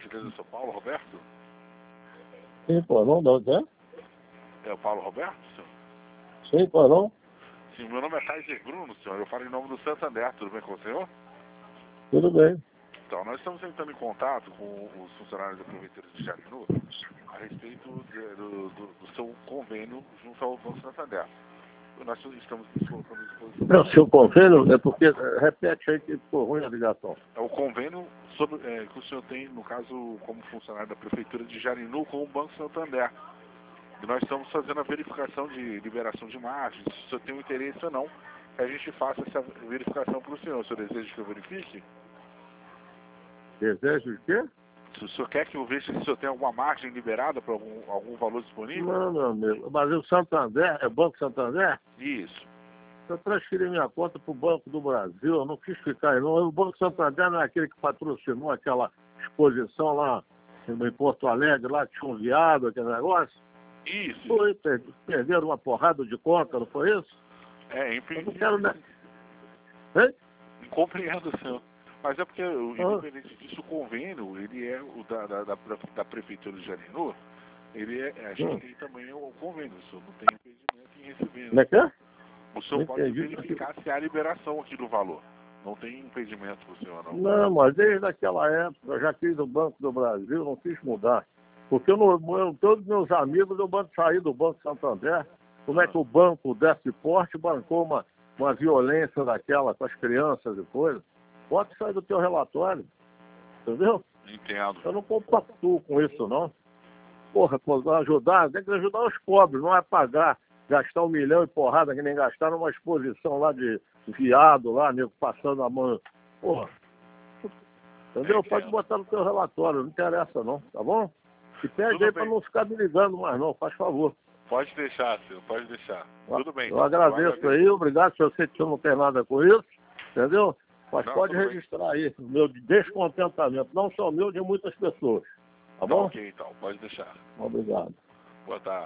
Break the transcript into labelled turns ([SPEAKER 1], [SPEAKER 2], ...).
[SPEAKER 1] gentileza, eu sou Paulo Roberto?
[SPEAKER 2] Sim, pô, não, de onde é?
[SPEAKER 1] É o Paulo Roberto, senhor?
[SPEAKER 2] Sim, pô, não?
[SPEAKER 1] Sim, meu nome é Kaiser Bruno, senhor. Eu falo em nome do Santander, tudo bem com o senhor?
[SPEAKER 2] Tudo bem.
[SPEAKER 1] Então, nós estamos entrando em contato com os funcionários da Prefeitura de Jarinu a respeito do seu convênio junto ao Banco Santander. Nós estamos colocando à disposição...
[SPEAKER 2] Não, seu convênio é porque... repete aí que ficou ruim a ligação.
[SPEAKER 1] É o convênio sobre, que o senhor tem, no caso, como funcionário da Prefeitura de Jarinu com o Banco Santander. E nós estamos fazendo a verificação de liberação de margens, se o senhor tem um interesse ou não, que a gente faça essa verificação para o senhor. O senhor deseja que eu verifique?
[SPEAKER 2] Desejo de quê?
[SPEAKER 1] Se o senhor quer que eu veja se o senhor tem alguma margem liberada para algum valor disponível?
[SPEAKER 2] Não, meu amigo. Mas o Santander, é Banco Santander?
[SPEAKER 1] Isso.
[SPEAKER 2] Eu transferi minha conta para o Banco do Brasil, eu não quis ficar aí, não. O Banco Santander não é aquele que patrocinou aquela exposição lá em Porto Alegre, lá tinha um viado, aquele negócio?
[SPEAKER 1] Isso.
[SPEAKER 2] Foi, perderam uma porrada de conta, não foi isso? Eu não quero... Hein?
[SPEAKER 1] Compreendo, senhor. Mas é porque, independente disso, o convênio, ele é o da Prefeitura de Jarinu, ele é, a gente tem também o convênio, o senhor não tem impedimento em receber.
[SPEAKER 2] Como é que é?
[SPEAKER 1] O senhor pode verificar se há liberação aqui do valor. Não tem impedimento para o senhor, não?
[SPEAKER 2] Não, mas desde aquela época, eu já quis o Banco do Brasil, não quis mudar. Porque todos meus amigos, eu saí do Banco Santander. Como é que o banco desse porte bancou uma violência daquela com as crianças e coisas? Pode sair do teu relatório, entendeu?
[SPEAKER 1] Entendo.
[SPEAKER 2] Eu não compactuo com isso, não. Porra, ajudar, tem que ajudar os pobres, não é pagar, gastar 1 milhão e porrada que nem gastar numa exposição lá de viado, lá, nego passando a mão. Porra. Entendeu? Pode botar no teu relatório, não interessa não, tá bom? E pede aí para não ficar me ligando mais não, faz favor.
[SPEAKER 1] Pode deixar, senhor, pode deixar. Tudo bem.
[SPEAKER 2] Eu agradeço aí, obrigado, se eu sei que você não tem nada com isso, entendeu? Mas não, pode registrar aí o meu descontentamento, não só o meu, de muitas pessoas. Tá bom?
[SPEAKER 1] Ok, então, pode deixar.
[SPEAKER 2] Obrigado.
[SPEAKER 1] Boa tarde.